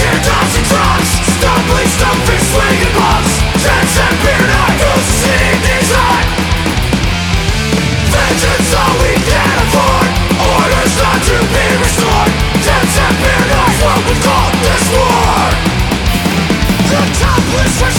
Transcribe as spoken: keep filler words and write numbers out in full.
Dodging trucks, stumbling, stumping, swinging blocks. Chance and beer night, who's seeing these on? Vengeance all we can afford. Orders not to be restored. Chance and beer night, what we call this war. The topless